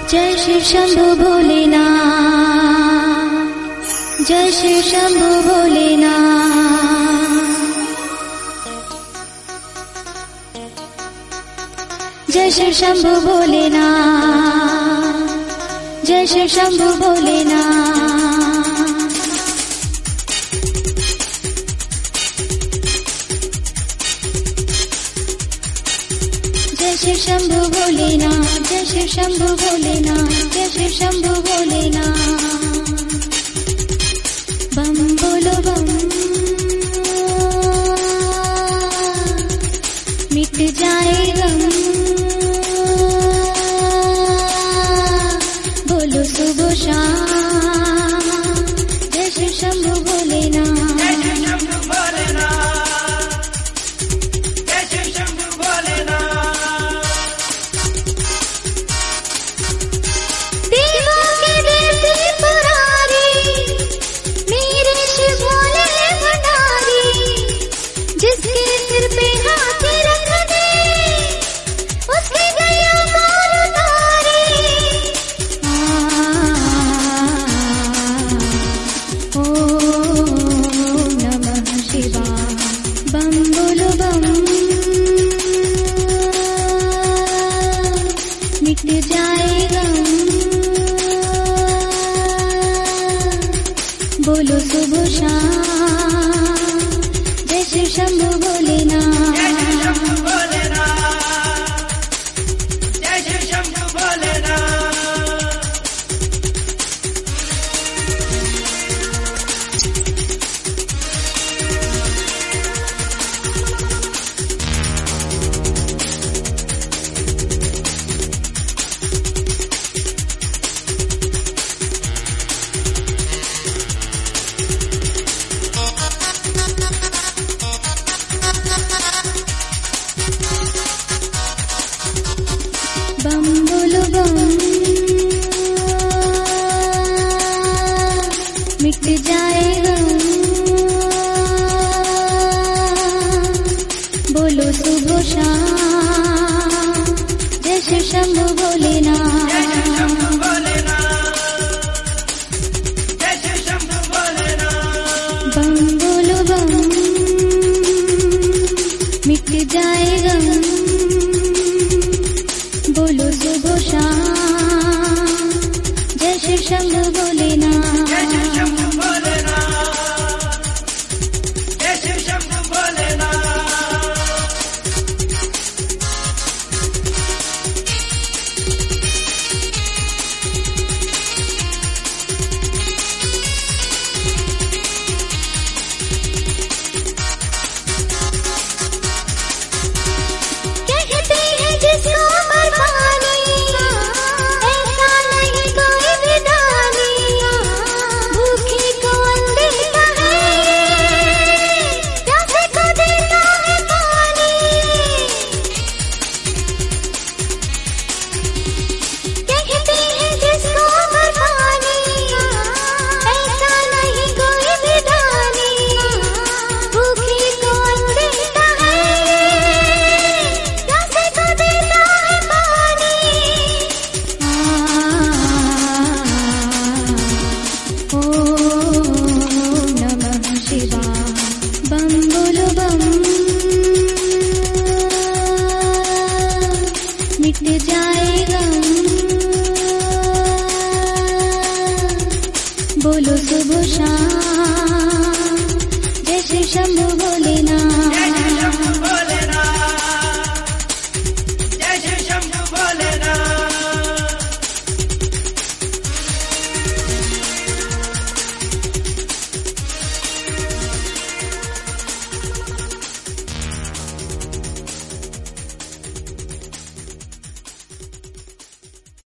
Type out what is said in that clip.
जय श्री शंभु भोलेनाथ, जय श्री शंभु भोलेनाथ, जय श्री शंभु भोलेनाथ, जय श्री शंभु भोलेनाथ, जय श्री शंभु भोलेनाथ, जय श्री शंभु भोलेनाथ, जय श्री शंभु भोलेनाथ। बम बोलो बम, मिट जाए गम, बोलो सुबह शाम, जय श्री शंभु भोलेनाथ, जय श्री शंभु भोलेनाथ, जय श्री शंभु भोलेनाथ। देवों के देवते पुरारी, मेरे शिव भोले भंडारी, जिसके सिर पे हाथ रख दे, उसकी गैया पार उतारे। ओम नमः शिवाय, बम बोलो बम, मिट जाए गम, बोलो सुबह शाम, जय श्री शंभु भोलेनाथ, जय श्री शंभु भोलेनाथ, जय श्री शंभु भोलेनाथ। बम बोलो बम, मिट जाए गम, बोलो सुबह शाम, जय श्री शंभु भोलेनाथ, जय श्री शंभु भोलेनाथ, जय श्री शंभु भोलेनाथ। बम बोलो बम, मिट जाए गम, बोलो सुबह शाम, जय श्री शंभु भोलेनाथ, जय श्री शंभु भोलेनाथ, जय श्री शंभु भोलेनाथ। कहते हैं जिसको बरसाने, ऐसा नहीं कोई विधानी, भूखे को अनदेखा है, प्यासे को देता है पानी। कहते हैं जिसको बरसाने, ऐसा नहीं कोई विधानी, भूखे को अनदेखा है, प्यासे को देता है पानी। ओम नमः शिवाय, बम बोलो बम, मिट जाए गम, बोलो सुबह शाम, जय श्री शंभु भोले।